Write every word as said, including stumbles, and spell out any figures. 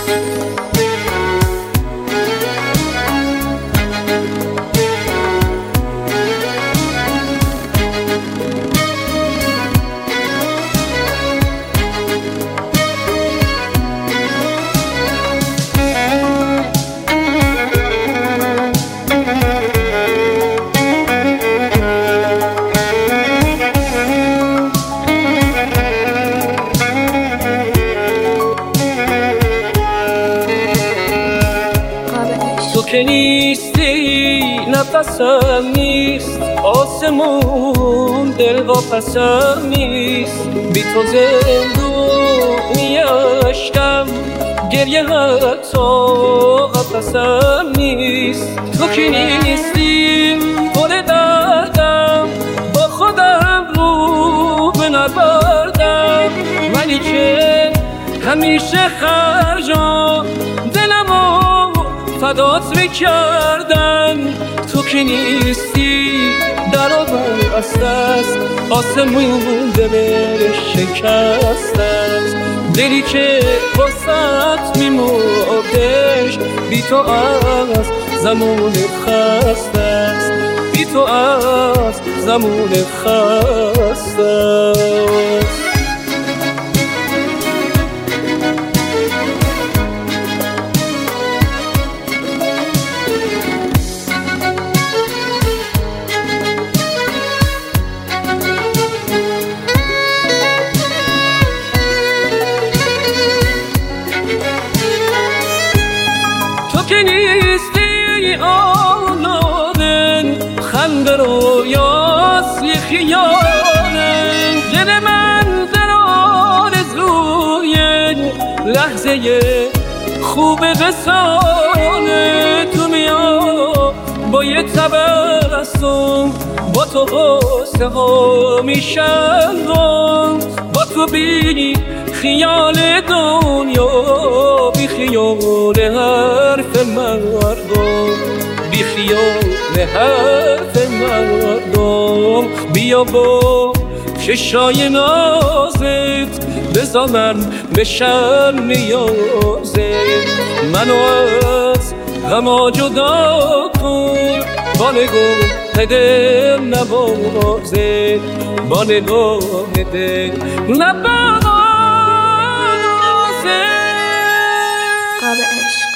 تو که نیستی نفسم نیست، آسمون دل واپسم نیست. بی تو زندونی عشقم، گریه حتی قفسم نیست. تو که نیستی گل دردم، با خودم رو به نبردم، ولی که همیشه خرجام دلمو فدات میکردم. تو که نیستی در آب است، آسمون دلش شکست است. دلی که واسط میمردش، بی تو از زمان خسته است، بی تو از زمان خسته است. که نیستی آنادن، خنده رویاست یه خیالن. دل من در آرزوی لحظه خوب وصاله. تو میا با یه تبسم، با تو غصه ها میشن، با تو بی خیال دنیا، بی خیال حرف مردم، بی خیال حرف مردم. بیا با چشای نازت بذار من بشم نیازت، منو از غما جدا کن، با نگاه دل نوازت، با نگاه دل نوازت. قاب عشق.